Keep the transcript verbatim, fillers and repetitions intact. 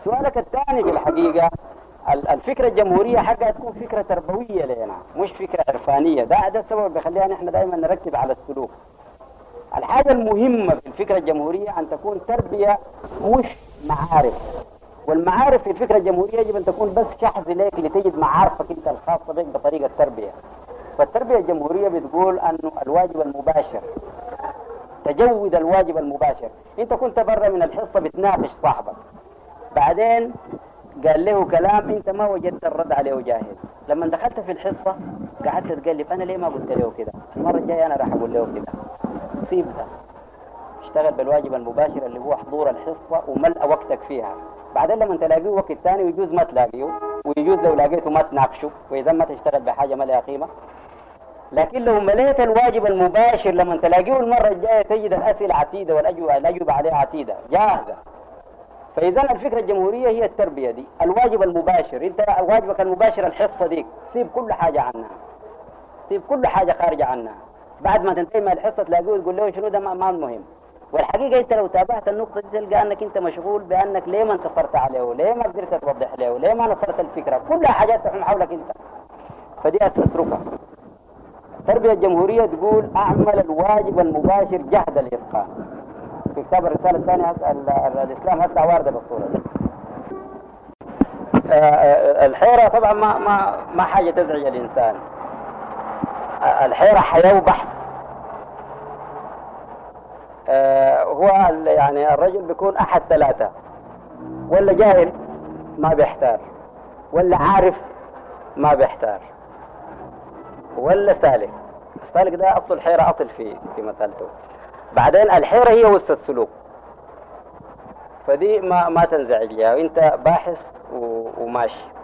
سؤالك الثاني في الحقيقة الفكرة الجمهورية حقها تكون فكرة تربوية لنا مش فكرة عرفانية. ده ده السبب اللي بيخلينا احنا دائما نركز على السلوك. الحاجة المهمة في الفكرة الجمهورية أن تكون تربية مش معارف، والمعارف في الفكرة الجمهورية يجب أن تكون بس شحذ لك لتجد معارفك أنت الخاصة بك بطريقة تربية. فالتربية الجمهورية بتقول أنه الواجب المباشر، تجود الواجب المباشر. أنت كنت برا من الحصة بتناقش صاحبك، بعدين قال له كلام أنت ما وجدت الرد عليه جاهز، لما دخلت في الحصة قعدت تقلب أنا ليه ما قلت له كده، المرة الجاية أنا راح أقول له كده. سيب ده، اشتغل بالواجب المباشر اللي هو حضور الحصة وملء وقتك فيها. بعدين لما تلاقيه وقت ثاني ويجوز ما تلاقيه، ويجوز لو لقيته ما تناقشه، وإذا ما تشتغل بحاجة ما لها قيمة. لكن لو مليت الواجب المباشر لما تلاقيه المرة الجاية تجد الأسئلة عتيدة والأجوبة عليها عتيدة جاهزة. فإذا الفكرة الجمهورية هي التربية دي، الواجب المباشر. انت واجبك المباشر الحصة ديك، سيب كل حاجة عنها، سيب كل حاجة خارجة عنها. بعد ما تنتهي من الحصة تلاقيه وتقول له شنو ده ما مهم. والحقيقة انت لو تابعت النقطة دي تلقى انك انت مشغول بانك ليه ما انتصرت عليه، ليه ما قدرت توضح له، ليه ما نصرت الفكرة، كلها حاجات تحوم حولك انت. فدي اتركها. التربية الجمهورية تقول اعمل الواجب المباشر جهد الاتقان. في كتاب الرسالة الثانية الإسلام هسه واردة بالصورة دي. الحيرة طبعا ما ما ما حاجة تزعج الإنسان. الحيرة حياة وبحث. هو يعني الرجل بيكون أحد ثلاثة، ولا جاهل ما بيحتار، ولا عارف ما بيحتار، ولا سالك. السالك ده أصل الحيرة أصل في في مسألته. بعدين الحيرة هي وسط السلوك، فدي ما ما تنزعج لها، وانت باحث وماشي.